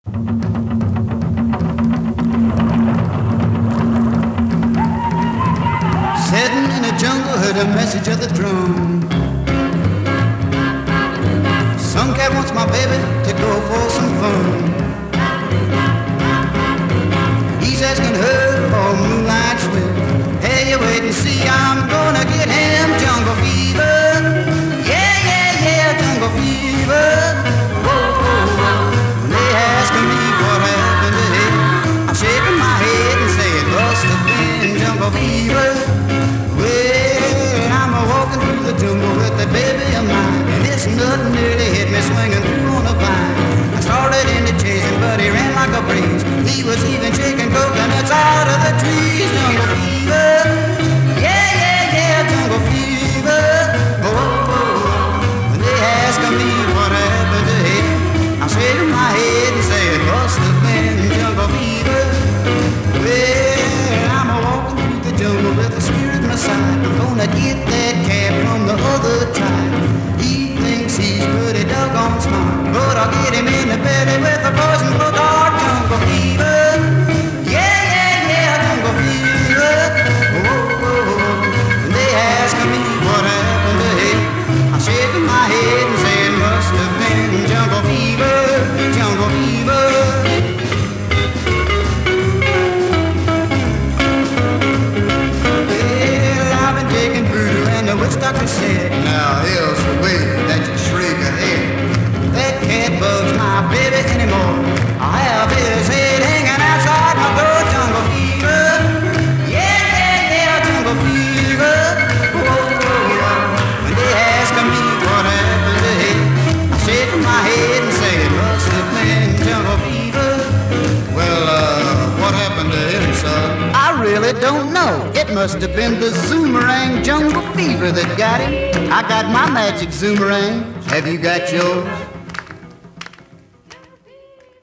Sitting in a jungle, heard a message of the drum. Some cat wants my baby to go for some fun. He's asking her for moonlight swim. Hey, you wait and see, I'm gonna get him. Jungle fever, yeah, yeah, yeah, jungle fever. Whoa, whoa, whoa. When they asking me what happened to him, I'm shaking my head and say it must have been jungle fever. Well, I'm walking through the jungle with that baby of mine, and this nut nearly hit me swinging through on a vine. I started into chasing, but he ran like a breeze. He was even shaking coconuts out of the trees. Jungle fever, yeah, yeah, yeah, jungle fever. Oh, oh, oh. When they ask me what happened to him, I shake my head and say it must have been jungle fever. Well, I'm walking through the jungle with the spirit in my side. I'm gonna get that cat from the other tribe. He thinks he's pretty doggone smart, but I'll get him in the belly with a poison for dark. Jungle fever, yeah, yeah, yeah, jungle fever. Oh, oh, oh. When they ask me what happened to him, I'm shaking my head and say it must have been jungle fever, jungle fever. The witch doctor said, now here's the way that you shriek ahead. That cat bugs my baby anymore. I have his head hanging outside my door. Jungle fever, yeah, yeah, yeah, jungle fever. Oh, oh, oh. When they ask me what happened to him, I shake my head and say it must have been jungle fever. Well, what happened to him, son? I really don't know. It must have been the Zoomerang jungle fever that got him. I got my magic Zoomerang. Have you got yours?